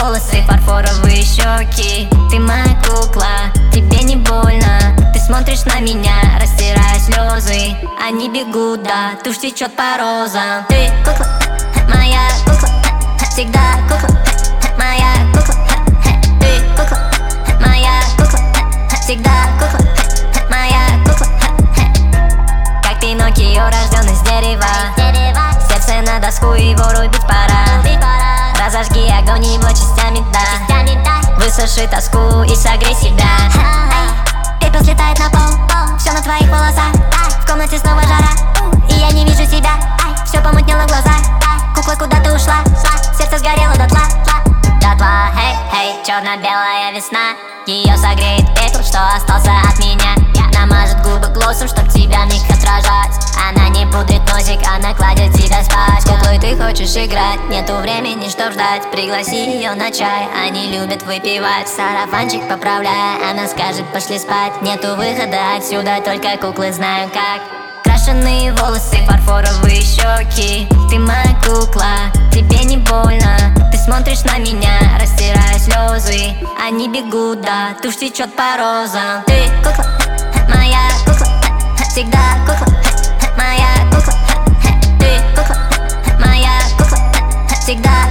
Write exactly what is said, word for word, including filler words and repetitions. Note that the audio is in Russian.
волосы, фарфоровые щеки. Ты моя кукла, тебе не больно. Ты смотришь на меня, растирая слезы. Они бегут, да, тушь течет по розам. Ты кукла, моя кукла, всегда кукла, моя кукла. Ты кукла, моя кукла, всегда кукла, моя кукла. Как Пиноккио, рожден из дерева. Сердце на доску, его рубить пора. Разожги огонь, его частями дай. Высуши тоску и согрей себя. Пепел слетает на пол, все на твоих волосах. В комнате снова жара, и я не вижу тебя. Все помутнело глаза, кукла, куда ты ушла? Сердце сгорело дотла, дотла. Эй, эй, черно-белая весна. Ее согреет пепел, что остался от меня. Намажет губы глоссом, чтоб тебя в них отражать. Она не пудрит носик, она кладет тебя спать. С куклой ты хочешь играть, нету времени, чтоб ждать. Пригласи ее на чай, они любят выпивать. Сарафанчик поправляя, она скажет пошли спать. Нету выхода отсюда, только куклы знают как. Крашеные волосы, фарфоровые щеки. Ты моя кукла, тебе не больно. Ты смотришь на меня, растирая слезы. Они бегут, да, тушь течет по розам. Ты кукла, моя кукла, всегда кукла, моя кукла. Ты кукла, моя кукла, всегда